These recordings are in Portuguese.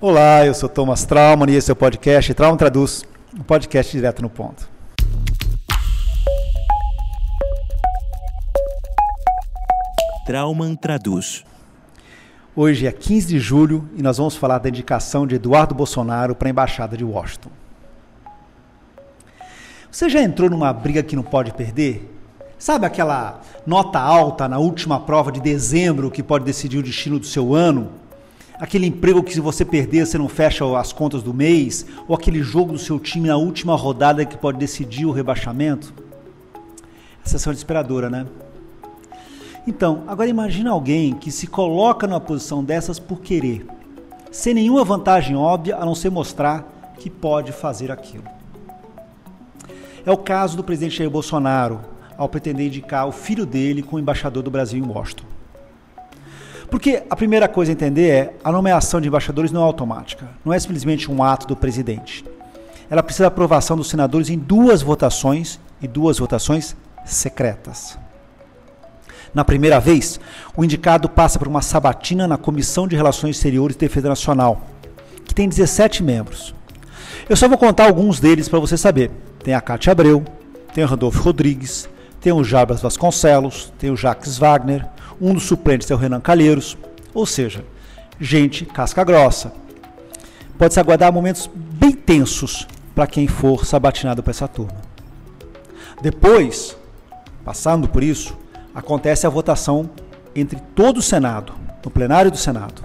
Olá, eu sou Thomas Traumann e esse é o podcast Traumann Traduz, um podcast direto no ponto. Traumann Traduz. Hoje é 15 de julho e nós vamos falar da indicação de Eduardo Bolsonaro para a Embaixada de Washington. Você já entrou numa briga que não pode perder? Sabe aquela nota alta na última prova de dezembro que pode decidir o destino do seu ano? Aquele emprego que se você perder você não fecha as contas do mês? Ou aquele jogo do seu time na última rodada que pode decidir o rebaixamento? Essa sensação é desesperadora, né? Então, agora imagina alguém que se coloca numa posição dessas por querer, sem nenhuma vantagem óbvia a não ser mostrar que pode fazer aquilo. É o caso do presidente Jair Bolsonaro, ao pretender indicar o filho dele como embaixador do Brasil em Washington. Porque a primeira coisa a entender é, a nomeação de embaixadores não é automática, não é simplesmente um ato do presidente. Ela precisa da aprovação dos senadores em duas votações e duas votações secretas. Na primeira vez, o indicado passa por uma sabatina na Comissão de Relações Exteriores e Defesa Nacional, que tem 17 membros. Eu só vou contar alguns deles para você saber. Tem a Cátia Abreu, tem o Randolfo Rodrigues, tem o Jarbas Vasconcelos, tem o Jacques Wagner, um dos suplentes é o Renan Calheiros, ou seja, gente casca grossa. Pode-se aguardar momentos bem tensos para quem for sabatinado para essa turma. Depois, passando por isso, acontece a votação entre todo o Senado, no plenário do Senado.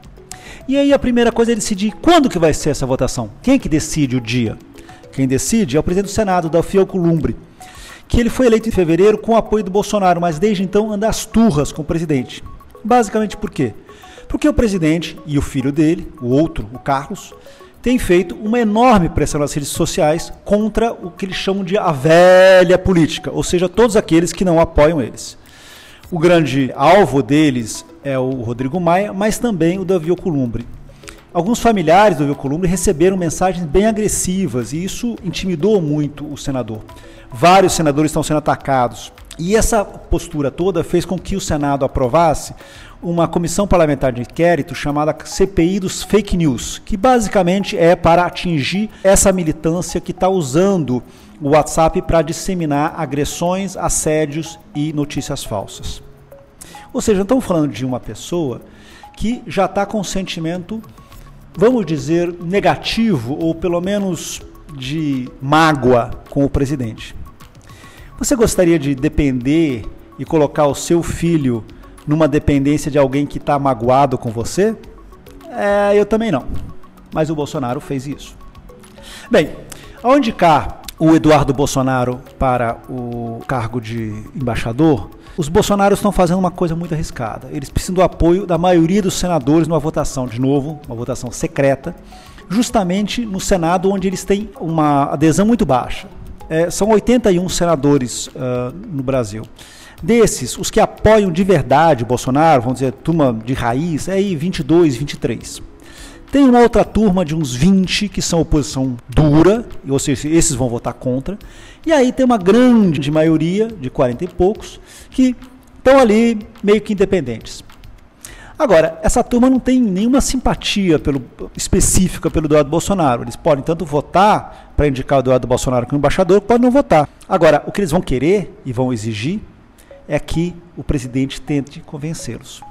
E aí a primeira coisa é decidir quando que vai ser essa votação. Quem que decide o dia? Quem decide é o presidente do Senado, Davi Alcolumbre, que ele foi eleito em fevereiro com o apoio do Bolsonaro, mas desde então anda às turras com o presidente. Basicamente por quê? Porque o presidente e o filho dele, o outro, o Carlos, têm feito uma enorme pressão nas redes sociais contra o que eles chamam de a velha política, ou seja, todos aqueles que não apoiam eles. O grande alvo deles é o Rodrigo Maia, mas também o Davi Alcolumbre. Alguns familiares do Davi Alcolumbre receberam mensagens bem agressivas e isso intimidou muito o senador. Vários senadores estão sendo atacados. E essa postura toda fez com que o Senado aprovasse uma comissão parlamentar de inquérito chamada CPI dos Fake News, que basicamente é para atingir essa militância que está usando o WhatsApp para disseminar agressões, assédios e notícias falsas. Ou seja, estamos falando de uma pessoa que já está com um sentimento, vamos dizer, negativo ou pelo menos de mágoa com o presidente. Você gostaria de depender e colocar o seu filho numa dependência de alguém que está magoado com você? Eu também não. Mas o Bolsonaro fez isso. Bem, ao indicar o Eduardo Bolsonaro para o cargo de embaixador, os bolsonaros estão fazendo uma coisa muito arriscada. Eles precisam do apoio da maioria dos senadores numa votação, de novo, uma votação secreta, justamente no Senado, onde eles têm uma adesão muito baixa. São 81 senadores no Brasil. Desses, os que apoiam de verdade o Bolsonaro, vamos dizer, turma de raiz, é aí 22, 23. Tem uma outra turma de uns 20 que são oposição dura, ou seja, esses vão votar contra. E aí tem uma grande maioria, de 40 e poucos, que estão ali meio que independentes. Agora, essa turma não tem nenhuma simpatia específica pelo Eduardo Bolsonaro. Eles podem tanto votar para indicar o Eduardo Bolsonaro como embaixador, podem não votar. Agora, o que eles vão querer e vão exigir é que o presidente tente convencê-los.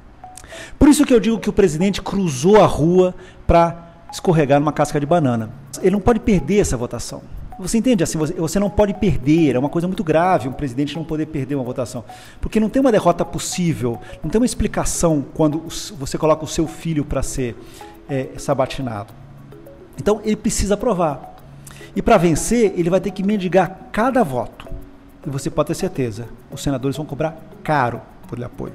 Por isso que eu digo que o presidente cruzou a rua para escorregar numa casca de banana. Ele não pode perder essa votação. Você entende? Assim, você não pode perder, é uma coisa muito grave um presidente não poder perder uma votação. Porque não tem uma derrota possível, não tem uma explicação quando você coloca o seu filho para ser sabatinado. Então ele precisa aprovar. E para vencer, ele vai ter que mendigar cada voto. E você pode ter certeza, os senadores vão cobrar caro por ele apoio.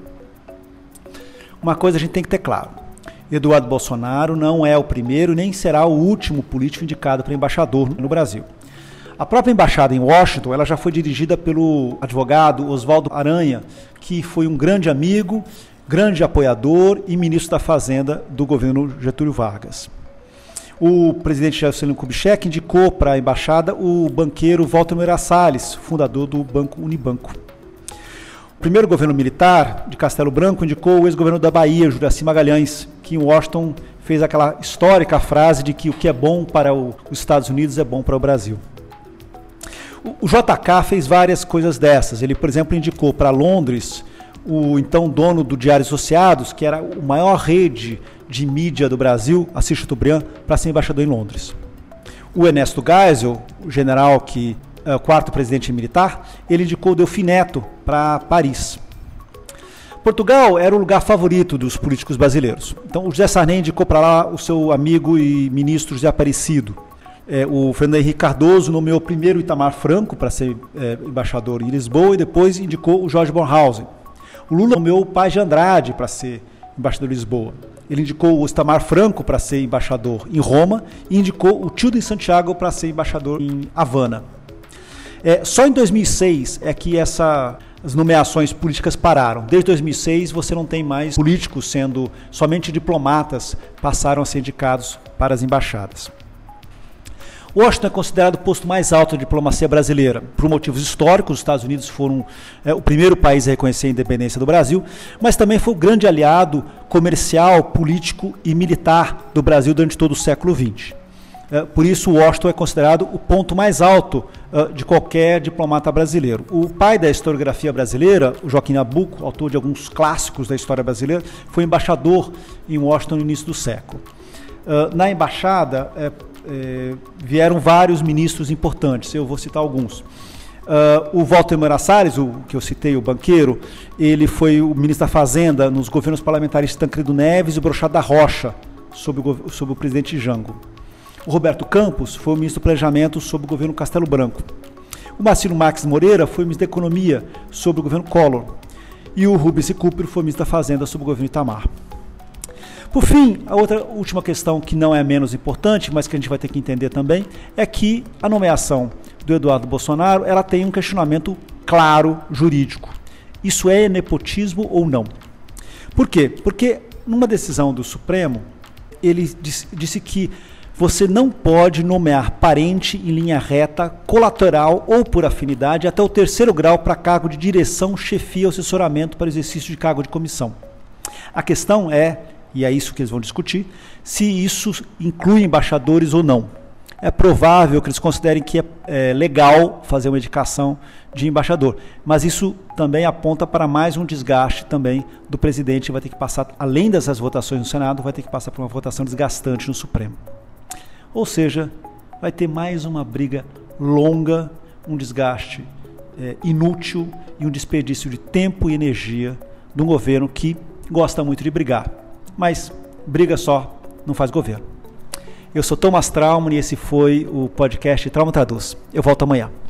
Uma coisa a gente tem que ter claro. Eduardo Bolsonaro não é o primeiro nem será o último político indicado para embaixador no Brasil. A própria embaixada em Washington, ela já foi dirigida pelo advogado Oswaldo Aranha, que foi um grande amigo, grande apoiador e ministro da Fazenda do governo Getúlio Vargas. O presidente Juscelino Kubitschek indicou para a embaixada o banqueiro Walter Moreira Salles, fundador do Banco Unibanco. O primeiro governo militar de Castelo Branco indicou o ex-governador da Bahia, Juracy Magalhães, que em Washington fez aquela histórica frase de que o que é bom para os Estados Unidos é bom para o Brasil. O JK fez várias coisas dessas. Ele, por exemplo, indicou para Londres o então dono do Diário Associados, que era a maior rede de mídia do Brasil, Assis Chateaubriand, para ser embaixador em Londres. O Ernesto Geisel, o general que é o quarto presidente militar, ele indicou o Delfim Neto para Paris. Portugal era o lugar favorito dos políticos brasileiros. Então, o José Sarney indicou para lá o seu amigo e ministro José Aparecido. O Fernando Henrique Cardoso nomeou primeiro o Itamar Franco para ser embaixador em Lisboa e depois indicou o Jorge Bornhausen. O Lula nomeou o Paz de Andrade para ser embaixador em Lisboa. Ele indicou o Itamar Franco para ser embaixador em Roma e indicou o Tilden Santiago para ser embaixador em Havana. Só em 2006 é que as nomeações políticas pararam. Desde 2006 você não tem mais políticos sendo, somente diplomatas passaram a ser indicados para as embaixadas. Washington é considerado o posto mais alto da diplomacia brasileira. Por motivos históricos, os Estados Unidos foram o primeiro país a reconhecer a independência do Brasil, mas também foi o grande aliado comercial, político e militar do Brasil durante todo o século XX. Por isso, Washington é considerado o ponto mais alto de qualquer diplomata brasileiro. O pai da historiografia brasileira, o Joaquim Nabuco, autor de alguns clássicos da história brasileira, foi embaixador em Washington no início do século. Na embaixada, vieram vários ministros importantes, eu vou citar alguns. O Walter Moreira Salles, o que eu citei, o banqueiro, ele foi o ministro da Fazenda nos governos parlamentares Tancredo Neves e Brochado da Rocha, sob o presidente Jango. O Roberto Campos foi o ministro do Planejamento sob o governo Castelo Branco. O Marcelo Marques Moreira foi o ministro da Economia sob o governo Collor. E o Rubens Recupero foi o ministro da Fazenda sob o governo Itamar. Por fim, a última questão que não é menos importante, mas que a gente vai ter que entender também, é que a nomeação do Eduardo Bolsonaro ela tem um questionamento claro jurídico. Isso é nepotismo ou não? Por quê? Porque numa decisão do Supremo, ele disse que você não pode nomear parente em linha reta, colateral ou por afinidade até o 3º grau para cargo de direção, chefia ou assessoramento para exercício de cargo de comissão. A questão é, e é isso que eles vão discutir, se isso inclui embaixadores ou não. É provável que eles considerem que é legal fazer uma indicação de embaixador, mas isso também aponta para mais um desgaste também do presidente, vai ter que passar, além dessas votações no Senado, vai ter que passar por uma votação desgastante no Supremo. Ou seja, vai ter mais uma briga longa, um desgaste inútil e um desperdício de tempo e energia de um governo que gosta muito de brigar. Mas briga só não faz governo. Eu sou Thomas Traumann e esse foi o podcast Trauma Traduz. Eu volto amanhã.